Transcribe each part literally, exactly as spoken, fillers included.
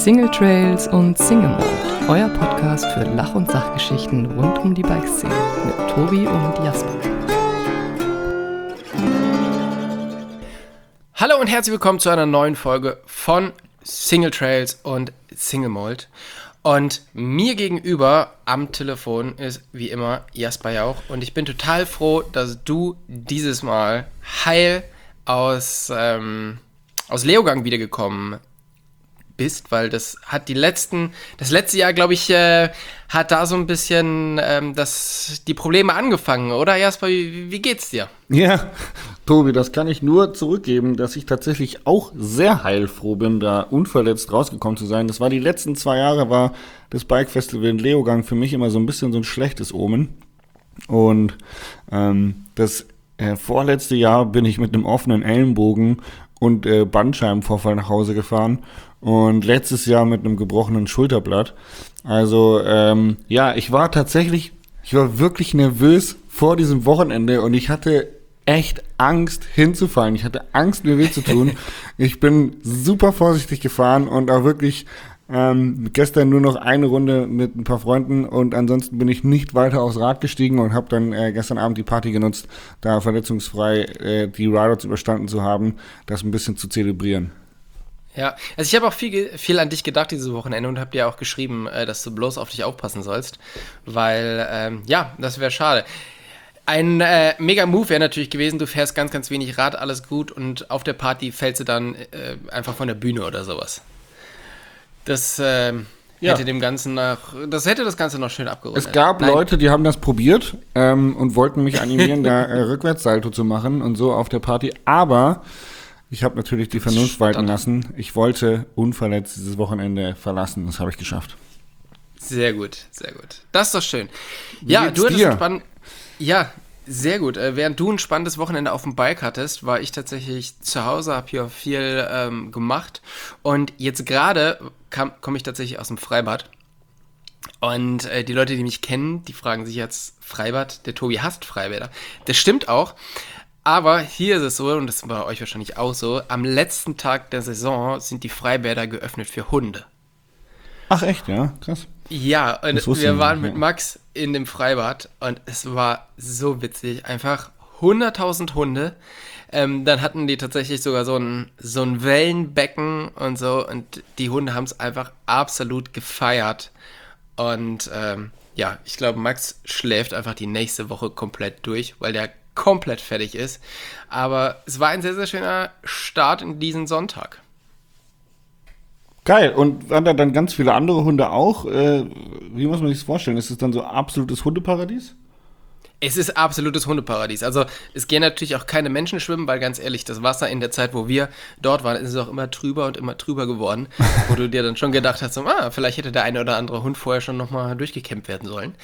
Single Trails und Single Mode, euer Podcast für Lach- und Sachgeschichten rund um die Bikeszene mit Tobi und Jasper. Hallo und herzlich willkommen zu einer neuen Folge von Single Trails und Single Mode. Und mir gegenüber am Telefon ist wie immer Jasper Jauch. Und ich bin total froh, dass du dieses Mal heil aus, ähm, aus Leogang wiedergekommen bist, weil das hat die letzten, das letzte Jahr, glaube ich, äh, hat da so ein bisschen ähm, das, die Probleme angefangen, oder Jasper? Wie, wie geht's dir? Ja, Tobi, das kann ich nur zurückgeben, dass ich tatsächlich auch sehr heilfroh bin, da unverletzt rausgekommen zu sein. Das war die letzten zwei Jahre, war das Bike-Festival in Leogang für mich immer so ein bisschen so ein schlechtes Omen. Und ähm, das äh, vorletzte Jahr bin ich mit einem offenen Ellenbogen und äh, Bandscheibenvorfall nach Hause gefahren und letztes Jahr mit einem gebrochenen Schulterblatt. Also ähm, ja, ich war tatsächlich, ich war wirklich nervös vor diesem Wochenende und ich hatte echt Angst hinzufallen. Ich hatte Angst, mir weh zu tun. Ich bin super vorsichtig gefahren und auch wirklich ähm, gestern nur noch eine Runde mit ein paar Freunden und ansonsten bin ich nicht weiter aufs Rad gestiegen und habe dann äh, gestern Abend die Party genutzt, da verletzungsfrei äh, die Riders überstanden zu haben, das ein bisschen zu zelebrieren. Ja, also ich habe auch viel, viel an dich gedacht dieses Wochenende und habe dir auch geschrieben, äh, dass du bloß auf dich aufpassen sollst, weil, ähm, ja, das wäre schade. Ein äh, mega Move wäre natürlich gewesen, du fährst ganz, ganz wenig Rad, alles gut und auf der Party fällst du dann äh, einfach von der Bühne oder sowas. Das äh, Ja. hätte dem Ganzen noch, das hätte das Ganze noch schön abgerundet. Es gab Nein. Leute, die haben das probiert ähm, und wollten mich animieren, da äh, Rückwärtssalto zu machen und so auf der Party, aber ich habe natürlich die Vernunft walten lassen. Ich wollte unverletzt dieses Wochenende verlassen, das habe ich geschafft. Sehr gut, sehr gut. Das ist doch schön. Wie Ja, geht's du hattest dir? ein spann- Ja, sehr gut. Äh, während du ein spannendes Wochenende auf dem Bike hattest, war ich tatsächlich zu Hause, habe hier viel ähm, gemacht. Und jetzt gerade komme ich tatsächlich aus dem Freibad. Und äh, die Leute, die mich kennen, die fragen sich jetzt, Freibad, der Tobi hasst Freibäder. Das stimmt auch. Aber hier ist es so, und das war bei euch wahrscheinlich auch so, am letzten Tag der Saison sind die Freibäder geöffnet für Hunde. Ach echt, ja? Krass. Ja, und Das wusste wir ich waren nicht, mit ja. Max in dem Freibad und es war so witzig. Einfach hunderttausend Hunde. Ähm, dann hatten die tatsächlich sogar so ein, so ein Wellenbecken und so und die Hunde haben es einfach absolut gefeiert. Und ähm, ja, ich glaube, Max schläft einfach die nächste Woche komplett durch, weil der komplett fertig ist. Aber es war ein sehr, sehr schöner Start in diesen Sonntag. Geil. Und waren da dann ganz viele andere Hunde auch? Äh, wie muss man sich das vorstellen? Ist es dann so absolutes Hundeparadies? Es ist absolutes Hundeparadies. Also es gehen natürlich auch keine Menschen schwimmen, weil ganz ehrlich, das Wasser in der Zeit, wo wir dort waren, ist es auch immer trüber und immer trüber geworden, wo du dir dann schon gedacht hast, so, ah, vielleicht hätte der eine oder andere Hund vorher schon nochmal durchgekämmt werden sollen.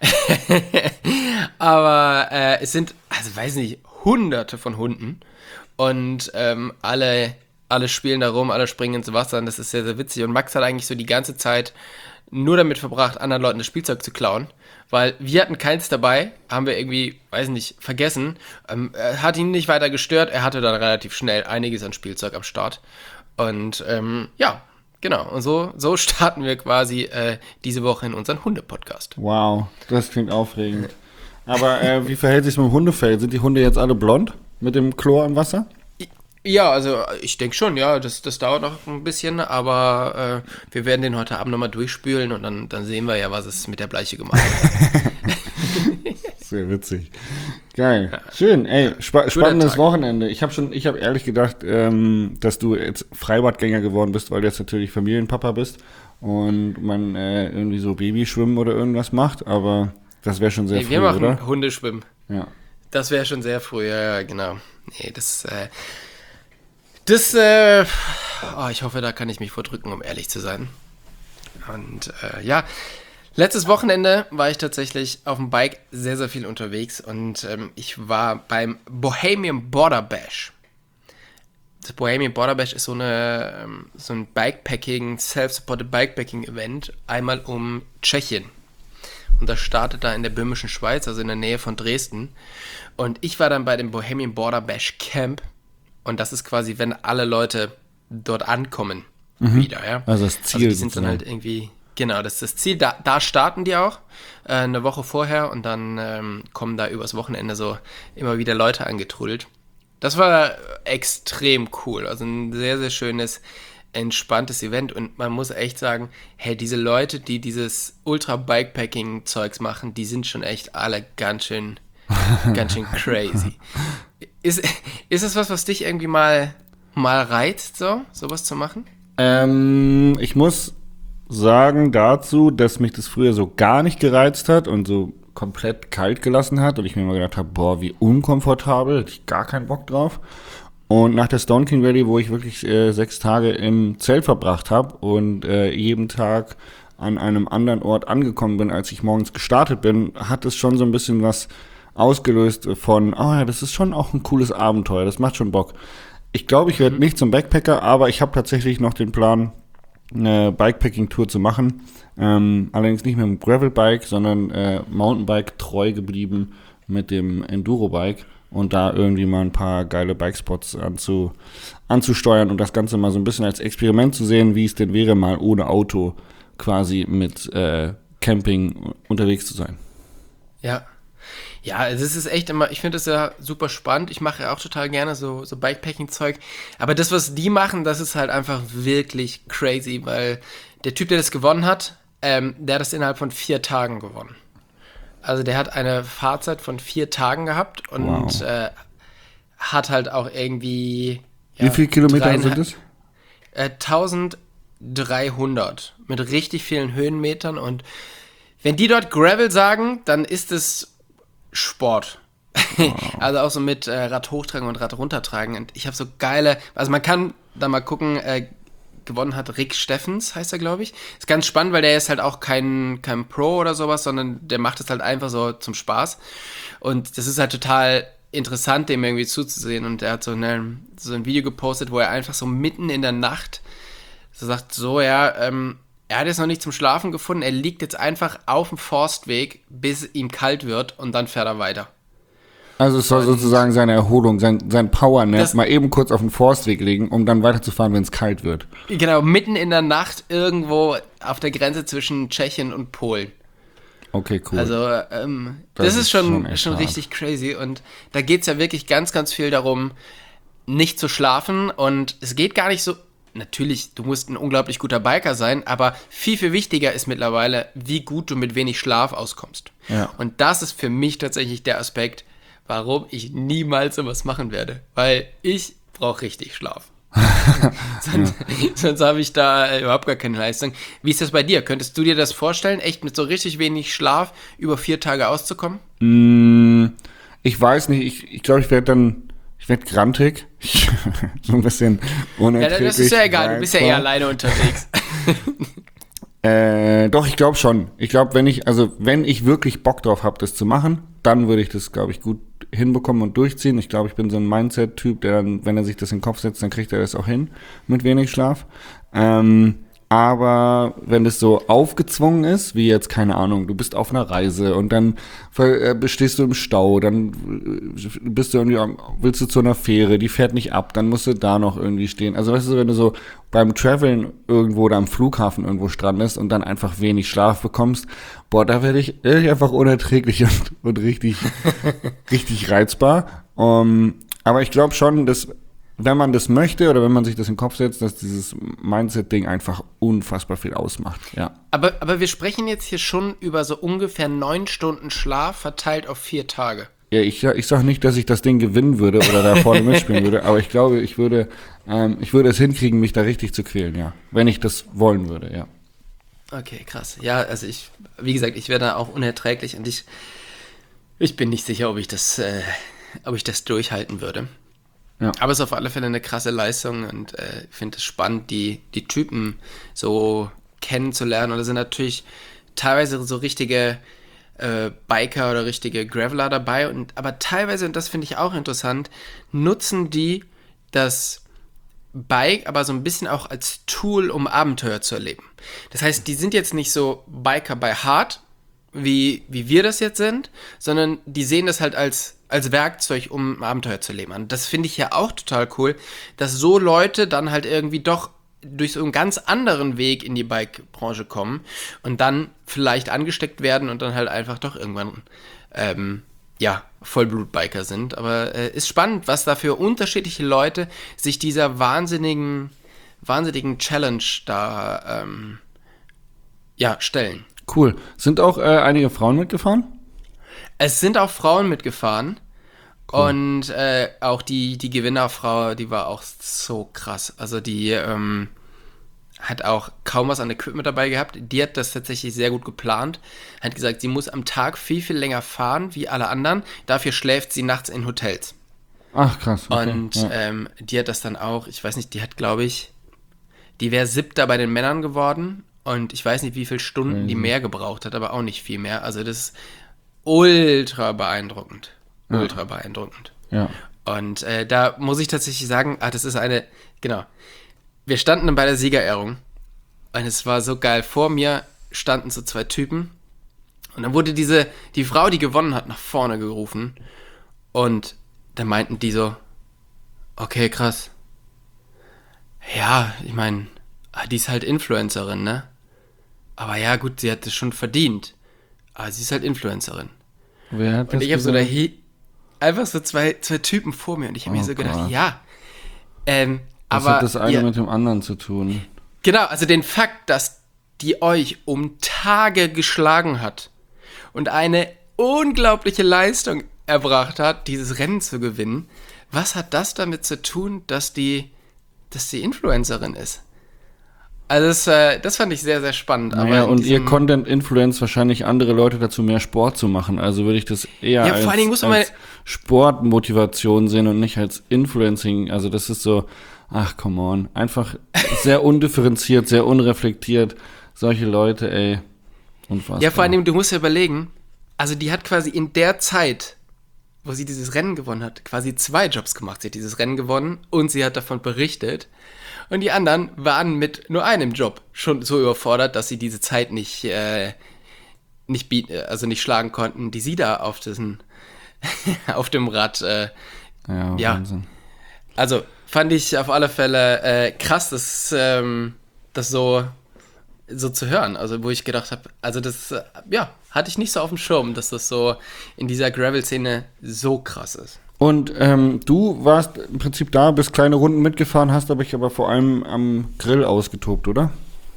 Aber äh, es sind, also weiß nicht, hunderte von Hunden und ähm, alle, alle spielen da rum, alle springen ins Wasser und das ist sehr, sehr witzig. Und Max hat eigentlich so die ganze Zeit nur damit verbracht, anderen Leuten das Spielzeug zu klauen. Weil wir hatten keins dabei, haben wir irgendwie, weiß nicht, vergessen. Ähm, hat ihn nicht weiter gestört, er hatte dann relativ schnell einiges an Spielzeug am Start. Und ähm, ja, genau. Und so, so starten wir quasi äh, diese Woche in unseren Hunde-Podcast. Wow, das klingt aufregend. Aber äh, wie verhält sich mit dem Hundefell? Sind die Hunde jetzt alle blond mit dem Chlor im Wasser? Ja, also ich denke schon, ja, das, das dauert noch ein bisschen, aber äh, wir werden den heute Abend nochmal durchspülen und dann, dann sehen wir ja, was es mit der Bleiche gemacht hat. Sehr witzig. Geil. Schön. Ey, spa- spannendes Tag. Wochenende. Ich habe schon, ich habe ehrlich gedacht, ähm, dass du jetzt Freibadgänger geworden bist, weil du jetzt natürlich Familienpapa bist und man äh, irgendwie so Babyschwimmen oder irgendwas macht, aber das wäre schon sehr Nee, früh, wir machen oder? Hundeschwimmen. Ja. Das wäre schon sehr früh, ja, ja, genau. Nee, das, äh, das, äh, oh, ich hoffe, da kann ich mich vordrücken, um ehrlich zu sein. Und, äh, ja, letztes Wochenende war ich tatsächlich auf dem Bike sehr, sehr viel unterwegs und ähm, ich war beim Bohemian Border Bash. Das Bohemian Border Bash ist so eine, ähm, so ein Bikepacking, Self-Supported Bikepacking Event, einmal um Tschechien. Und das startet da in der böhmischen Schweiz, also in der Nähe von Dresden. Und ich war dann bei dem Bohemian Border Bash Camp. Und das ist quasi, wenn alle Leute dort ankommen. wieder, ja. Also das Ziel. Also die sind dann sozusagen. halt irgendwie, genau, das ist das Ziel. Da, da starten die auch äh, eine Woche vorher und dann ähm, kommen da übers Wochenende so immer wieder Leute angetrudelt. Das war extrem cool. Also ein sehr, sehr schönes, entspanntes Event. Und man muss echt sagen, hey, diese Leute, die dieses Ultra-Bikepacking-Zeugs machen, die sind schon echt alle ganz schön, ganz schön crazy. Ist, ist es was, was dich irgendwie mal, mal reizt, so, sowas zu machen? Ähm, ich muss sagen dazu, dass mich das früher so gar nicht gereizt hat und so komplett kalt gelassen hat und ich mir immer gedacht habe, boah, wie unkomfortabel, hätte ich gar keinen Bock drauf. Und nach der Stone King Rally, wo ich wirklich äh, sechs Tage im Zelt verbracht habe und äh, jeden Tag an einem anderen Ort angekommen bin, als ich morgens gestartet bin, hat es schon so ein bisschen was ausgelöst von, oh ja, das ist schon auch ein cooles Abenteuer, das macht schon Bock. Ich glaube, ich werde nicht zum Backpacker, aber ich habe tatsächlich noch den Plan, eine Bikepacking-Tour zu machen. Ähm, allerdings nicht mit dem Gravelbike, sondern äh, Mountainbike treu geblieben mit dem Enduro-Bike und da irgendwie mal ein paar geile Bikespots anzu, anzusteuern und das Ganze mal so ein bisschen als Experiment zu sehen, wie es denn wäre, mal ohne Auto quasi mit äh, Camping unterwegs zu sein. Ja. Ja, es ist echt immer, ich finde das ja super spannend. Ich mache ja auch total gerne so, so Bikepacking-Zeug. Aber das, was die machen, das ist halt einfach wirklich crazy, weil der Typ, der das gewonnen hat, ähm, der hat das innerhalb von vier Tagen gewonnen. Also der hat eine Fahrzeit von vier Tagen gehabt und Wow. äh, hat halt auch irgendwie... Ja, Wie viele Kilometer dreieinhalb- sind es? Äh, eintausenddreihundert mit richtig vielen Höhenmetern und wenn die dort Gravel sagen, dann ist es Sport. Wow. Also auch so mit äh, Rad hochtragen und Rad runtertragen und ich habe so geile, also man kann da mal gucken, äh, gewonnen hat Rick Steffens, heißt er, glaube ich. Ist ganz spannend, weil der ist halt auch kein, kein Pro oder sowas, sondern der macht es halt einfach so zum Spaß und das ist halt total interessant, dem irgendwie zuzusehen und er hat so, eine, so ein Video gepostet, wo er einfach so mitten in der Nacht so sagt, so ja, ähm, er hat es noch nicht zum Schlafen gefunden, er liegt jetzt einfach auf dem Forstweg, bis ihm kalt wird und dann fährt er weiter. Also es soll Und sozusagen seine Erholung, sein, sein Powernap das- mal eben kurz auf den Forstweg legen, um dann weiterzufahren, wenn es kalt wird. Genau, mitten in der Nacht irgendwo auf der Grenze zwischen Tschechien und Polen. Okay, cool. Also ähm, Das das, ist ist schon, schon schon, echt hart. richtig crazy und da geht es ja wirklich ganz, ganz viel darum, nicht zu schlafen und es geht gar nicht so, natürlich, du musst ein unglaublich guter Biker sein, aber viel, viel wichtiger ist mittlerweile, wie gut du mit wenig Schlaf auskommst. Ja. Und das ist für mich tatsächlich der Aspekt, warum ich niemals sowas machen werde, weil ich brauche richtig Schlaf. sonst sonst habe ich da äh, überhaupt gar keine Leistung. Wie ist das bei dir? Könntest du dir das vorstellen, echt mit so richtig wenig Schlaf über vier Tage auszukommen? Mm, ich weiß nicht, ich, ich glaube, ich werde dann, ich werde grantig. So ein bisschen Ja, unerträglich. das ist ja egal, du bist ja eher reizbar. alleine unterwegs. Äh, doch, ich glaube schon. Ich glaube, wenn ich, also wenn ich wirklich Bock drauf habe, das zu machen, dann würde ich das, glaube ich, gut hinbekommen und durchziehen. Ich glaube, ich bin so ein Mindset-Typ, der dann, wenn er sich das in den Kopf setzt, dann kriegt er das auch hin mit wenig Schlaf. Ähm, aber wenn das so aufgezwungen ist, wie jetzt, keine Ahnung, du bist auf einer Reise und dann ver- äh, stehst du im Stau, dann äh, bist du irgendwie, am- willst du zu einer Fähre, die fährt nicht ab, dann musst du da noch irgendwie stehen. Also weißt du, wenn du so beim Traveln irgendwo oder am Flughafen irgendwo strandest und dann einfach wenig Schlaf bekommst, boah, da werde ich, werd ich einfach unerträglich und, und richtig, richtig reizbar. Um, aber ich glaube schon, dass wenn man das möchte oder wenn man sich das in den Kopf setzt, dass dieses Mindset-Ding einfach unfassbar viel ausmacht, ja. Aber, aber wir sprechen jetzt hier schon über so ungefähr neun Stunden Schlaf verteilt auf vier Tage. Ja, ich, ich sage nicht, dass ich das Ding gewinnen würde oder da vorne mitspielen würde, aber ich glaube, ich würde, ähm, ich würde es hinkriegen, mich da richtig zu quälen, ja. Wenn ich das wollen würde, ja. Okay, krass. Ja, also ich, wie gesagt, ich wäre da auch unerträglich und ich, ich bin nicht sicher, ob ich das, äh, ob ich das durchhalten würde. Ja. Aber es ist auf alle Fälle eine krasse Leistung und äh, ich finde es spannend, die, die Typen so kennenzulernen. Und da sind natürlich teilweise so richtige äh, Biker oder richtige Graveler dabei. Und, aber teilweise, und das finde ich auch interessant, nutzen die das Bike aber so ein bisschen auch als Tool, um Abenteuer zu erleben. Das heißt, die sind jetzt nicht so Biker by Heart, wie, wie wir das jetzt sind, sondern die sehen das halt als, als Werkzeug, um Abenteuer zu erleben. Und das finde ich ja auch total cool, dass so Leute dann halt irgendwie doch durch so einen ganz anderen Weg in die Bike-Branche kommen und dann vielleicht angesteckt werden und dann halt einfach doch irgendwann, ähm, ja, Vollblut-Biker sind. Aber äh, ist spannend, was da für unterschiedliche Leute sich dieser wahnsinnigen, wahnsinnigen Challenge da, ähm, ja, stellen. Cool. Sind auch äh, einige Frauen mitgefahren? Es sind auch Frauen mitgefahren. Cool. Und äh, auch die, die Gewinnerfrau, die war auch so krass. Also die ähm, hat auch kaum was an Equipment dabei gehabt. Die hat das tatsächlich sehr gut geplant. Hat gesagt, sie muss am Tag viel, viel länger fahren wie alle anderen. Dafür schläft sie nachts in Hotels. Ach, krass. Okay. Und ja. ähm, die hat das dann auch, ich weiß nicht, die hat, glaube ich, die wäre siebter bei den Männern geworden. Und ich weiß nicht, wie viele Stunden mhm. die mehr gebraucht hat, aber auch nicht viel mehr. Also das ist ultra beeindruckend. Ultra ja. beeindruckend. Ja. Und äh, da muss ich tatsächlich sagen, ah, das ist eine, genau. Wir standen dann bei der Siegerehrung und es war so geil. Vor mir standen so zwei Typen und dann wurde diese, die Frau, die gewonnen hat, nach vorne gerufen und dann meinten die so, okay, krass. Ja, ich meine, die ist halt Influencerin, ne? Aber ja, gut, sie hat es schon verdient. Aber sie ist halt Influencerin. Wer hat das und ich habe so gesagt? da einfach so zwei, zwei Typen vor mir und ich habe Oh mir so gedacht, Gott. ja. Ähm, Was aber hat das eine ja, mit dem anderen zu tun? genau, also den Fakt, dass die euch um Tage geschlagen hat und eine unglaubliche Leistung erbracht hat, dieses Rennen zu gewinnen, was hat das damit zu tun, dass die, dass die Influencerin ist? Also das, äh, das fand ich sehr, sehr spannend. Naja, aber und diesem, ihr Content influenzt wahrscheinlich andere Leute dazu, mehr Sport zu machen. Also würde ich das eher Ja, als, vor allen Dingen muss man als Sportmotivation sehen und nicht als Influencing. Also das ist so, ach, come on. Einfach sehr undifferenziert, sehr unreflektiert. Solche Leute, ey, unfassbar. Ja, vor allem, du musst ja überlegen, also die hat quasi in der Zeit, wo sie dieses Rennen gewonnen hat, quasi zwei Jobs gemacht. Sie hat dieses Rennen gewonnen und sie hat davon berichtet. Und die anderen waren mit nur einem Job schon so überfordert, dass sie diese Zeit nicht, äh, nicht bieten, also nicht schlagen konnten, die sie da auf diesen, auf dem Rad, äh, Ja, ja. Wahnsinn. Also fand ich auf alle Fälle äh, krass, das, ähm, das so, so zu hören. Also wo ich gedacht habe, also das, äh, ja, hatte ich nicht so auf dem Schirm, dass das so in dieser Gravel-Szene so krass ist. Und ähm, du warst im Prinzip da, bist kleine Runden mitgefahren, hast aber ich aber vor allem am Grill ausgetobt, oder?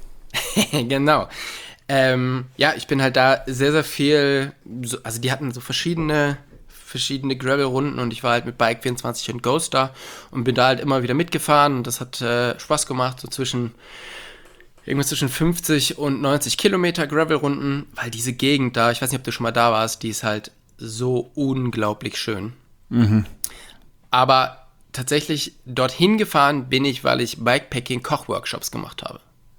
Genau. Ähm, ja, ich bin halt da sehr, sehr viel, so, also die hatten so verschiedene, verschiedene Gravel-Runden und ich war halt mit Bike vierundzwanzig und Ghost da und bin da halt immer wieder mitgefahren und das hat äh, Spaß gemacht, so zwischen, irgendwas zwischen fünfzig und neunzig Kilometer Gravel-Runden, weil diese Gegend da, ich weiß nicht, ob du schon mal da warst, die ist halt so unglaublich schön. Mhm. Aber tatsächlich dorthin gefahren bin ich, weil ich Bikepacking-Kochworkshops gemacht habe.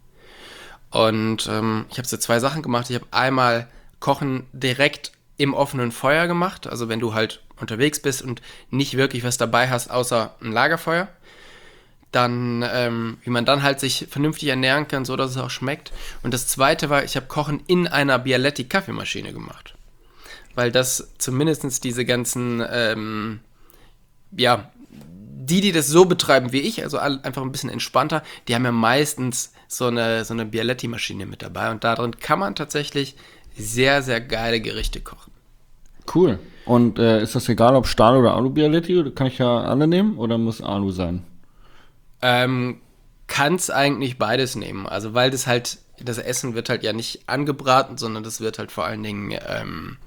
Und ähm, ich habe so zwei Sachen gemacht. Ich habe einmal Kochen direkt im offenen Feuer gemacht. Also wenn du halt unterwegs bist und nicht wirklich was dabei hast, außer ein Lagerfeuer. Dann, ähm, wie man dann halt sich vernünftig ernähren kann, so dass es auch schmeckt. Und das zweite war, ich habe Kochen in einer Bialetti-Kaffeemaschine gemacht. Weil das zumindest diese ganzen, ähm, ja, die, die das so betreiben wie ich, also all, einfach ein bisschen entspannter, die haben ja meistens so eine, so eine Bialetti-Maschine mit dabei. Und darin kann man tatsächlich sehr, sehr geile Gerichte kochen. Cool. Und äh, ist das egal, ob Stahl oder Alu-Bialetti? Oder kann ich ja alle nehmen oder muss Alu sein? Ähm, kann's eigentlich beides nehmen. Also weil das halt, das Essen wird halt ja nicht angebraten, sondern das wird halt vor allen Dingen, ähm,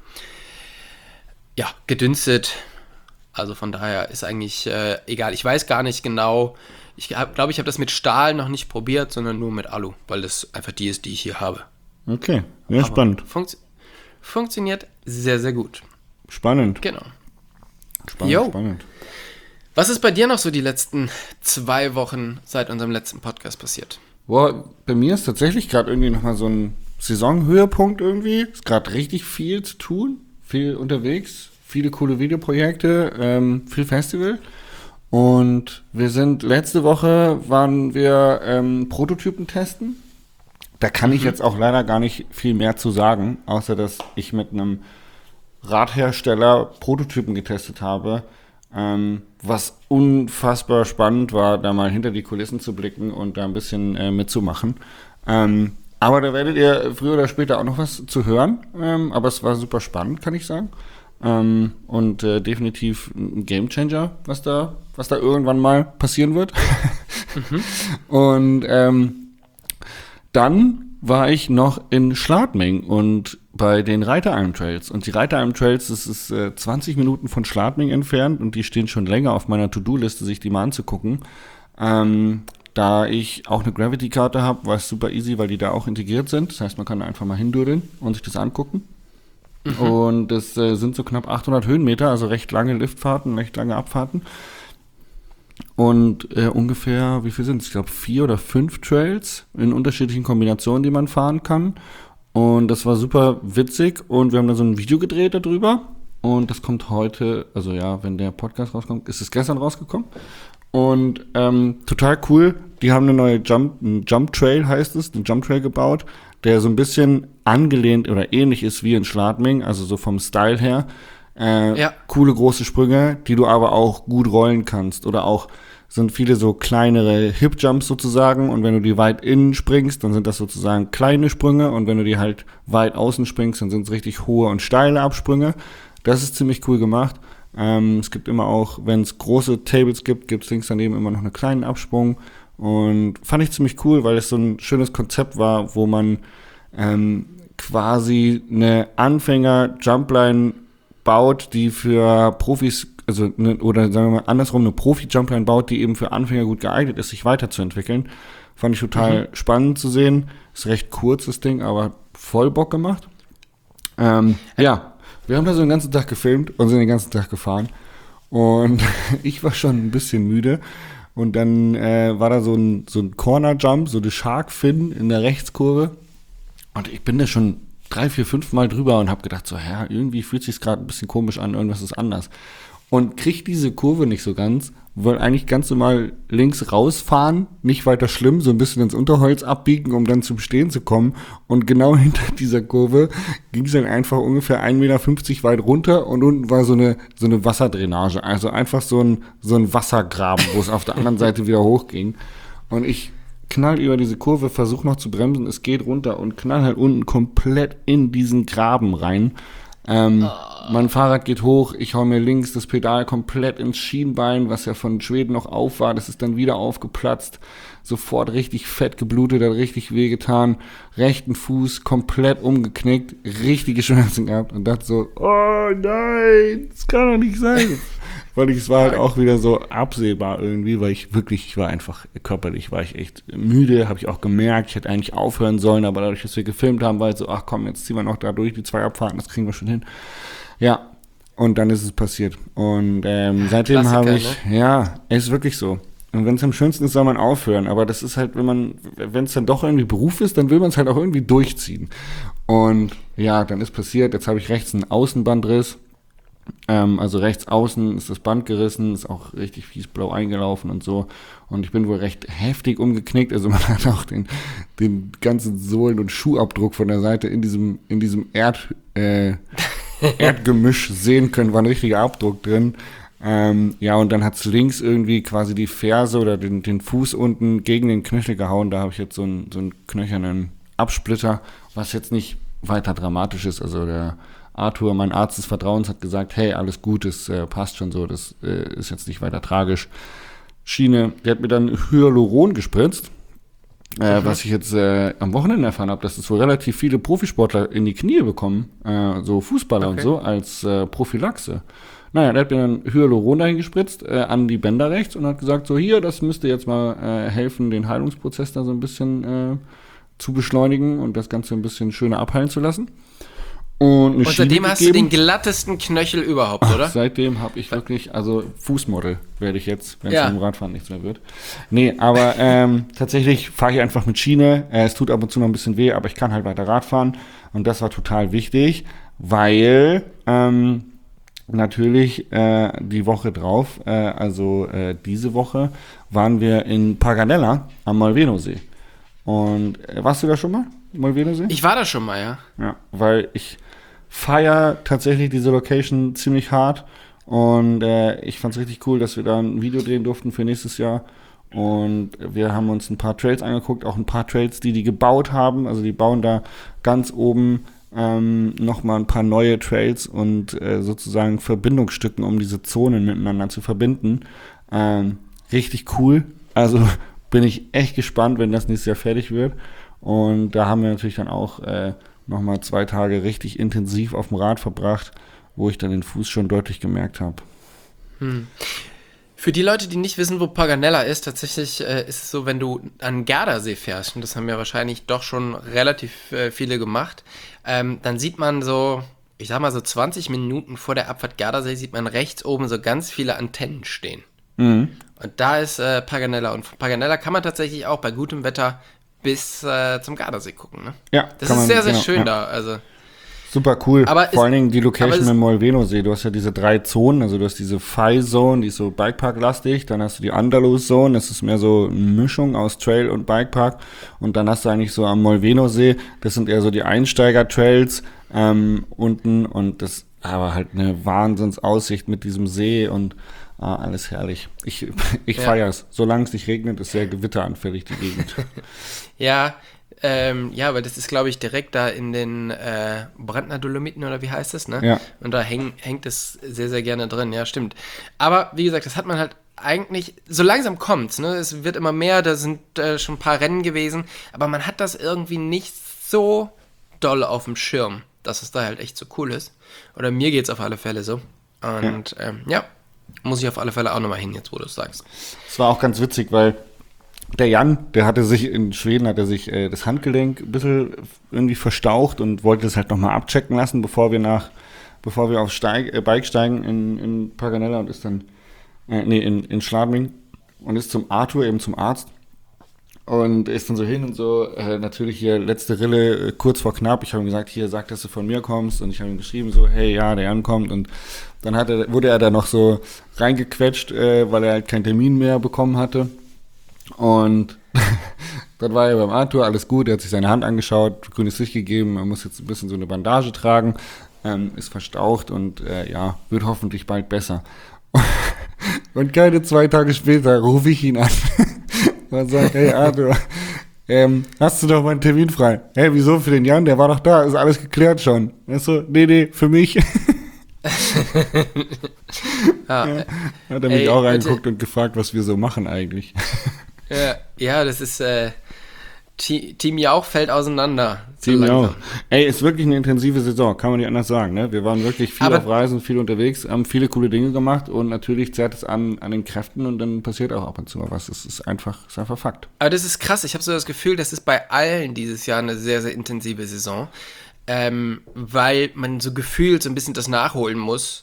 ja, gedünstet. Also von daher ist eigentlich äh, egal. Ich weiß gar nicht genau. Ich glaube, ich habe das mit Stahl noch nicht probiert, sondern nur mit Alu, weil das einfach die ist, die ich hier habe. Okay, ja, spannend. Funkt, funktioniert sehr, sehr gut. Spannend. Genau. Spannend, Jo. spannend. Was ist bei dir noch so die letzten zwei Wochen seit unserem letzten Podcast passiert? Boah, bei mir ist tatsächlich gerade irgendwie nochmal so ein Saisonhöhepunkt irgendwie. Ist gerade richtig viel zu tun, viel unterwegs, viele coole Videoprojekte, ähm, viel Festival. Und wir sind, letzte Woche waren wir ähm, Prototypen testen. Da kann ich jetzt auch leider gar nicht viel mehr zu sagen, außer dass ich mit einem Radhersteller Prototypen getestet habe. Ähm, was unfassbar spannend war, da mal hinter die Kulissen zu blicken und da ein bisschen äh, mitzumachen. Ähm, aber da werdet ihr früher oder später auch noch was zu hören. Ähm, aber es war super spannend, kann ich sagen. Ähm, und äh, definitiv ein Gamechanger, was da, was da irgendwann mal passieren wird. mhm. Und ähm, dann war ich noch in Schladming und bei den Reiteralm Trails. Und die Reiteralm Trails, das ist äh, zwanzig Minuten von Schladming entfernt und die stehen schon länger auf meiner To-Do-Liste, sich die mal anzugucken. Ähm, da ich auch eine Gravity-Karte habe, war es super easy, weil die da auch integriert sind. Das heißt, man kann da einfach mal hindüdeln und sich das angucken. Mhm. Und das äh, sind so knapp achthundert Höhenmeter, also recht lange Liftfahrten, recht lange Abfahrten. Und äh, ungefähr, wie viel sind es? Ich glaube, vier oder fünf Trails in unterschiedlichen Kombinationen, die man fahren kann. Und das war super witzig und wir haben da so ein Video gedreht darüber. Und das kommt heute, also ja, wenn der Podcast rauskommt, ist es gestern rausgekommen. Und ähm, total cool. Die haben eine neue Jump, ein Jump Trail heißt es, einen Jump Trail gebaut, der so ein bisschen angelehnt oder ähnlich ist wie in Schladming, also so vom Style her. Äh, ja. Coole große Sprünge, die du aber auch gut rollen kannst. Oder auch sind viele so kleinere Hip-Jumps sozusagen. Und wenn du die weit innen springst, dann sind das sozusagen kleine Sprünge. Und wenn du die halt weit außen springst, dann sind es richtig hohe und steile Absprünge. Das ist ziemlich cool gemacht. Ähm, es gibt immer auch, wenn es große Tables gibt, gibt es links daneben immer noch einen kleinen Absprung. Und fand ich ziemlich cool, weil es so ein schönes Konzept war, wo man ähm, quasi eine Anfänger-Jumpline baut, die für Profis, also ne, oder sagen wir mal andersrum, eine Profi-Jumpline baut, die eben für Anfänger gut geeignet ist, sich weiterzuentwickeln. Fand ich total mhm. spannend zu sehen. Ist recht kurz, das Ding, aber voll Bock gemacht. Ähm, äh. Ja, wir haben da so den ganzen Tag gefilmt und sind den ganzen Tag gefahren. Und ich war schon ein bisschen müde. Und dann äh, war da so ein, so ein Corner-Jump, so eine Shark-Fin in der Rechtskurve. Und ich bin da schon drei, vier, fünf Mal drüber und habe gedacht, so, ja, irgendwie fühlt sich's gerade ein bisschen komisch an, irgendwas ist anders. Und krieg diese Kurve nicht so ganz, wollte eigentlich ganz normal links rausfahren, nicht weiter schlimm, so ein bisschen ins Unterholz abbiegen, um dann zum Stehen zu kommen. Und genau hinter dieser Kurve ging es dann einfach ungefähr ein Meter fünfzig weit runter und unten war so eine so eine Wasserdrainage, also einfach so ein so ein Wassergraben, wo es auf der anderen Seite wieder hochging. Und ich knall über diese Kurve, versuch noch zu bremsen, es geht runter und knall halt unten komplett in diesen Graben rein. Ähm, oh. Mein Fahrrad geht hoch, ich hau mir links das Pedal komplett ins Schienbein, was ja von Schweden noch auf war, das ist dann wieder aufgeplatzt, sofort richtig fett geblutet, hat richtig wehgetan, rechten Fuß komplett umgeknickt, richtige Schmerzen gehabt und dachte so, oh nein, das kann doch nicht sein. Weil ich, es war halt auch wieder so absehbar irgendwie, weil ich wirklich, ich war einfach körperlich, war ich echt müde, habe ich auch gemerkt, ich hätte eigentlich aufhören sollen, aber dadurch, dass wir gefilmt haben, war ich so, ach komm, jetzt ziehen wir noch da durch, die zwei Abfahrten, das kriegen wir schon hin. Ja, und dann ist es passiert. Und ähm, seitdem habe ich, ne? Ja, es ist wirklich so. Und wenn es am schönsten ist, soll man aufhören, aber das ist halt, wenn man, wenn es dann doch irgendwie Beruf ist, dann will man es halt auch irgendwie durchziehen. Und ja, dann ist passiert, jetzt habe ich rechts einen Außenbandriss. Ähm, also rechts außen ist das Band gerissen, ist auch richtig fies blau eingelaufen und so. Und ich bin wohl recht heftig umgeknickt. Also man hat auch den, den ganzen Sohlen- und Schuhabdruck von der Seite in diesem, in diesem Erd, äh, Erdgemisch sehen können, war ein richtiger Abdruck drin. Ähm, ja, und dann hat's links irgendwie quasi die Ferse oder den, den Fuß unten gegen den Knöchel gehauen. Da habe ich jetzt so einen, so einen knöchernen Absplitter, was jetzt nicht weiter dramatisch ist. Also der Arthur, mein Arzt des Vertrauens, hat gesagt, hey, alles gut, das äh, passt schon so, das äh, ist jetzt nicht weiter tragisch. Schiene, der hat mir dann Hyaluron gespritzt, äh, mhm. was ich jetzt äh, am Wochenende erfahren habe, dass es wohl relativ viele Profisportler in die Knie bekommen, äh, so Fußballer okay. und so, als äh, Prophylaxe. Naja, der hat mir dann Hyaluron dahin gespritzt, äh, an die Bänder rechts und hat gesagt, so hier, das müsste jetzt mal äh, helfen, den Heilungsprozess da so ein bisschen äh, zu beschleunigen und das Ganze ein bisschen schöner abheilen zu lassen. Und, und seitdem hast du den glattesten Knöchel überhaupt, oder? Ach, seitdem habe ich wirklich, also Fußmodel werde ich jetzt, wenn es ja. mit dem Radfahren nichts mehr wird. Nee, aber ähm, tatsächlich fahre ich einfach mit Schiene. Äh, es tut ab und zu noch ein bisschen weh, aber ich kann halt weiter Radfahren. Und das war total wichtig, weil ähm, natürlich äh, die Woche drauf, äh, also äh, diese Woche, waren wir in Paganella am Malvenosee. Und äh, warst du da schon mal? Malvenosee? Ich war da schon mal, ja. Ja, weil ich feiere tatsächlich diese Location ziemlich hart Und äh, ich fand es richtig cool, dass wir da ein Video drehen durften für nächstes Jahr. Und wir haben uns ein paar Trails angeguckt, auch ein paar Trails, die die gebaut haben. Also die bauen da ganz oben ähm, nochmal ein paar neue Trails und äh, sozusagen Verbindungsstücken, um diese Zonen miteinander zu verbinden. Ähm, richtig cool. Also bin ich echt gespannt, wenn das nächstes Jahr fertig wird. Und da haben wir natürlich dann auch äh, nochmal zwei Tage richtig intensiv auf dem Rad verbracht, wo ich dann den Fuß schon deutlich gemerkt habe. Hm. Für die Leute, die nicht wissen, wo Paganella ist, tatsächlich äh, ist es so, wenn du an Gardasee fährst, und das haben ja wahrscheinlich doch schon relativ äh, viele gemacht, ähm, dann sieht man so, ich sag mal so zwanzig Minuten vor der Abfahrt Gardasee, sieht man rechts oben so ganz viele Antennen stehen. Mhm. Und da ist äh, Paganella. Und von Paganella kann man tatsächlich auch bei gutem Wetter bis äh, zum Gardasee gucken. Ne? Ja, das kann ist man, sehr, sehr genau, schön ja. da. Also Super cool. Aber Vor ist- allen Dingen die Location aber im ist- Molveno-See. Du hast ja diese drei Zonen. Also du hast diese Fai-Zone, die ist so Bikepark-lastig. Dann hast du die Andalus-Zone. Das ist mehr so eine Mischung aus Trail und Bikepark. Und dann hast du eigentlich so am Molveno-See, das sind eher so die Einsteiger-Trails ähm, unten. Und das aber halt eine Wahnsinnsaussicht mit diesem See und ah, alles herrlich. Ich, ich Ja. feier's. Solange es nicht regnet, ist sehr gewitteranfällig die Gegend. ja, ähm, ja, aber das ist, glaube ich, direkt da in den äh, Brandner Dolomiten oder wie heißt das, ne? Ja. Und da häng, hängt es sehr, sehr gerne drin, ja, stimmt. Aber wie gesagt, das hat man halt eigentlich, so langsam kommt's, ne? Es wird immer mehr, da sind äh, schon ein paar Rennen gewesen, aber man hat das irgendwie nicht so doll auf dem Schirm, dass es da halt echt so cool ist. Oder mir geht's auf alle Fälle so. Und ja, ähm, ja muss ich auf alle Fälle auch nochmal hin, jetzt wo du es sagst. Es war auch ganz witzig, weil der Jan, der hatte sich in Schweden, hat er sich äh, das Handgelenk ein bisschen irgendwie verstaucht und wollte das halt nochmal abchecken lassen, bevor wir nach, bevor wir auf Steig, äh, Bike steigen in, in Paganella und ist dann, äh, nee, in, in Schladming und ist zum Arthur, eben zum Arzt. Und ist dann so hin und so, äh, natürlich hier letzte Rille, äh, kurz vor knapp. Ich habe ihm gesagt, hier, sag, dass du von mir kommst. Und ich habe ihm geschrieben so, hey, ja, der Jan kommt. Und dann hat er, wurde er da noch so reingequetscht, äh, weil er halt keinen Termin mehr bekommen hatte. Und dann war er beim Arthur, alles gut, er hat sich seine Hand angeschaut, grünes Licht gegeben, er muss jetzt ein bisschen so eine Bandage tragen, ähm, ist verstaucht und äh, ja, wird hoffentlich bald besser. Und keine zwei Tage später rufe ich ihn an und sage, hey Arthur, ähm, hast du doch mal einen Termin frei? Hey, wieso für den Jan? Der war doch da, ist alles geklärt schon. Er so, nee, nee, für mich. Ja, Ja, hat er mich Ey, auch bitte. reingeguckt und gefragt, was wir so machen eigentlich. ja, ja, das ist, äh, Te- Team Jauch fällt auseinander. So Team langsam. auch. Ey, ist wirklich eine intensive Saison, kann man nicht anders sagen. Ne? Wir waren wirklich viel Aber- auf Reisen, viel unterwegs, haben viele coole Dinge gemacht und natürlich zerrt es an, an den Kräften und dann passiert auch ab und zu mal was. Es ist einfach, ist einfach Fakt. Aber das ist krass. Ich habe so das Gefühl, das ist bei allen dieses Jahr eine sehr, sehr intensive Saison, ähm, weil man so gefühlt so ein bisschen das nachholen muss,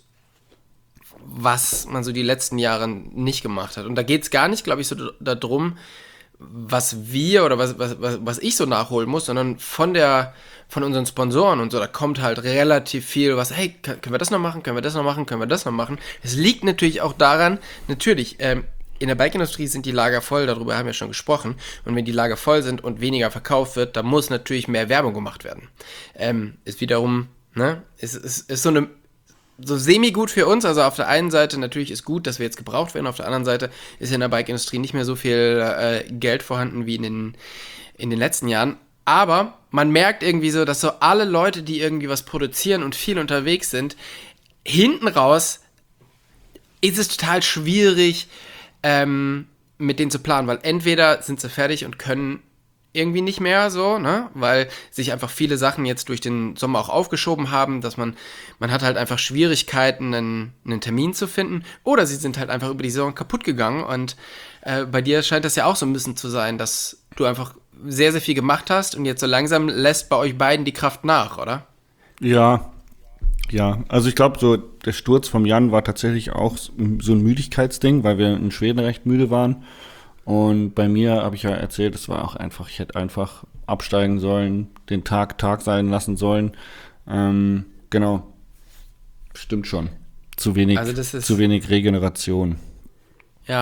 was man so die letzten Jahre nicht gemacht hat. Und da geht es gar nicht, glaube ich, so d- darum, was wir oder was, was, was was ich so nachholen muss, sondern von der von unseren Sponsoren und so, da kommt halt relativ viel, was, hey, k- können wir das noch machen, können wir das noch machen, können wir das noch machen. Es liegt natürlich auch daran, natürlich, ähm, in der Bike-Industrie sind die Lager voll, darüber haben wir schon gesprochen. Und wenn die Lager voll sind und weniger verkauft wird, dann muss natürlich mehr Werbung gemacht werden. Ähm, ist wiederum, ne, ist, ist, ist so eine so semi-gut für uns, also auf der einen Seite natürlich ist gut, dass wir jetzt gebraucht werden, auf der anderen Seite ist in der Bike-Industrie nicht mehr so viel äh, Geld vorhanden wie in den, in den letzten Jahren, aber man merkt irgendwie so, dass so alle Leute, die irgendwie was produzieren und viel unterwegs sind, hinten raus ist es total schwierig, ähm, mit denen zu planen, weil entweder sind sie fertig und können irgendwie nicht mehr so, ne, weil sich einfach viele Sachen jetzt durch den Sommer auch aufgeschoben haben, dass man, man hat halt einfach Schwierigkeiten, einen, einen Termin zu finden, oder sie sind halt einfach über die Saison kaputt gegangen und äh, bei dir scheint das ja auch so ein bisschen zu sein, dass du einfach sehr, sehr viel gemacht hast und jetzt so langsam lässt bei euch beiden die Kraft nach, oder? Ja, ja. Also ich glaube, so der Sturz vom Jan war tatsächlich auch so ein Müdigkeitsding, weil wir in Schweden recht müde waren. Und bei mir habe ich ja erzählt, es war auch einfach, ich hätte einfach absteigen sollen, den Tag Tag sein lassen sollen. Ähm, genau. Stimmt schon. Zu wenig, Also das ist- zu wenig Regeneration. Ja,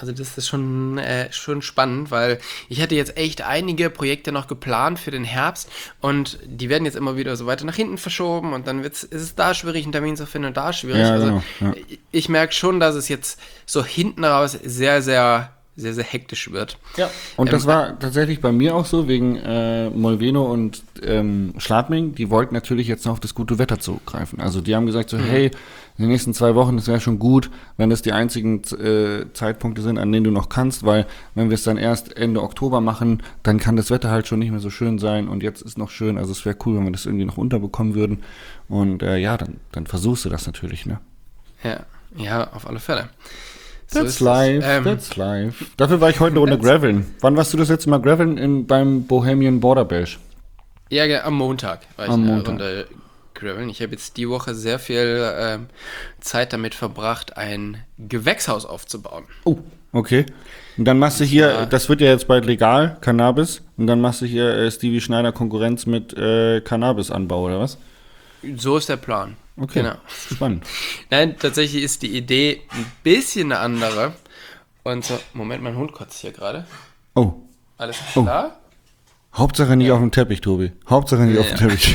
Also das ist schon, äh, schon spannend, weil ich hatte jetzt echt einige Projekte noch geplant für den Herbst und die werden jetzt immer wieder so weiter nach hinten verschoben und dann wird's, ist es da schwierig, einen Termin zu finden und da schwierig. Ja, also genau, ja. ich merke schon, dass es jetzt so hinten raus sehr, sehr, sehr, sehr hektisch wird. Ja. Und das Ähm, war tatsächlich bei mir auch so, wegen äh, Molveno und ähm, Schladming, die wollten natürlich jetzt noch auf das gute Wetter zurückgreifen. Also die haben gesagt so, mhm. hey, in den nächsten zwei Wochen, das wäre schon gut, wenn das die einzigen äh, Zeitpunkte sind, an denen du noch kannst, weil wenn wir es dann erst Ende Oktober machen, dann kann das Wetter halt schon nicht mehr so schön sein und jetzt ist noch schön, also es wäre cool, wenn wir das irgendwie noch unterbekommen würden und äh, ja, dann, dann versuchst du das natürlich, ne? Ja, ja, auf alle Fälle. So That's ist life, es. Ähm, that's life. Dafür war ich heute eine Runde graveln. Wann warst du das letzte Mal graveln? In, beim Bohemian Border Bash? Ja, ge- am Montag war ich Am eine Montag. Runde graveln. Ich habe jetzt die Woche sehr viel ähm, Zeit damit verbracht, ein Gewächshaus aufzubauen. Oh, okay. Und dann machst du hier, war- das wird ja jetzt bald legal, Cannabis, und dann machst du hier äh, Stevie Schneider Konkurrenz mit äh, Cannabisanbau, oder was? So ist der Plan. Okay, Genau. spannend. Nein, tatsächlich ist die Idee ein bisschen eine andere. Und so, Moment, mein Hund kotzt hier gerade. Oh, Alles Oh. klar? Hauptsache nicht auf dem Teppich, Tobi. Hauptsache nicht auf dem Ja. Teppich.